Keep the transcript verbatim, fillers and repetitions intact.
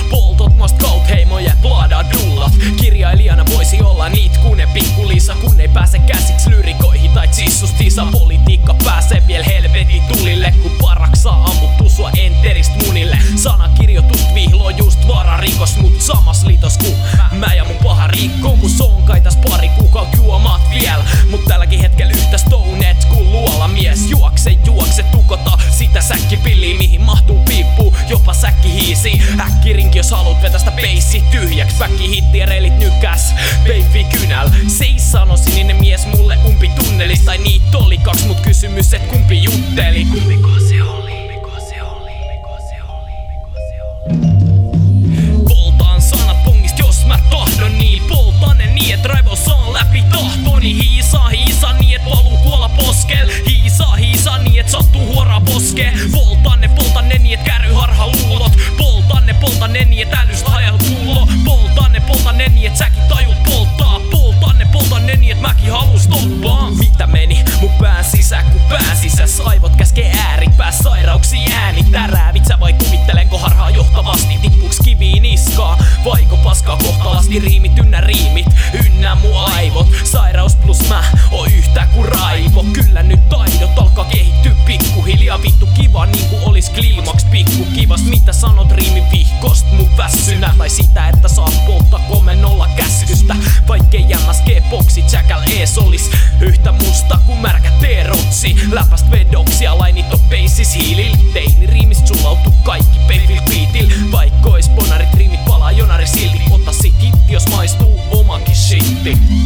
Poltot mast kaut heimoja plada dullat. Kirjailijana voisi olla niit kun ne pikkulisa, kun ei pääse käsiksi lyrikoihin tai tsissustisa. Politiikka pääsee vielä helvetin tulille, kun paraks saa ammuttu sua enterist munille. Sanakirjoitust vihloo just vararikos, mut samas liitos ku mä ja mun paha rikkomus on kai täs pari kuukaut juomaat viel. Mut tälläkin hetkellä yhtä stonet kun luola mies. Juokse juokse tukota sitä säkkipilliä mihin mahtuu piippuu jopa säkkihiisi. Äkkirinki jos haluut vetä sitä peissi tyhjäks. Väkki hitti ja reilit nykäs Baby kynäl. Se ei sano sininen mies mulle umpi tunnelis. Tai niit oli kaks mut kysymys et kumpi jutteli. Kumpiko se oli? Kumpiko se oli? Kumpiko se oli? Kumpiko se oli? Poltaan sanat pongist jos mä tahdon niin. Poltaan ne niin et raivo saa läpi tahtoni. Hiisaa hiisaa niin et valuu tuolla poskel. Hiisaa hiisaa niin et sattuu huoraa poskee. Poltaan ne poltaan ne niin et käry harha luulot. Poltaan ne poltaan ne niin et älystä hajahut pullo. Poltaan ne poltaan ne niin et säkin tajut polttaa. Poltaan ne poltaan ne niin et mäkin halus stoppaa. Mitä meni mun pään sisään kun pään sisäs? Aivot käskee ääripää sairauksii ääni tärää. Vitsä vai kuvittelenko harhaa johtavasti? Tippuks kiviin niskaa? Vaiko paskaa kohtalasti riimit ynnä riimit? Ynnä mun aivot. Sairaus plus mä oon yhtä ku raivo. Kyllä nyt taidot alkaa kehittyä pikkuhiljaa. Vittu kiva niinku olis kliimaks pikku kivas. Mitä sanot riimi vihkost mun väsynä? Tai sitä että saat polttaa komennolla käskystä. Vaikkei jämmäs G-boksi tsäkäl ees olis yhtä musta ku märkä T-rotsi. Läpäst vedoksia lainit on peissis hiilil. Teini riimist sulautu kaikki peivil beatil. Vaikka ois bonarit riimit palaa jonari silti. Ota sit hitti jos maistuu omakin shitti.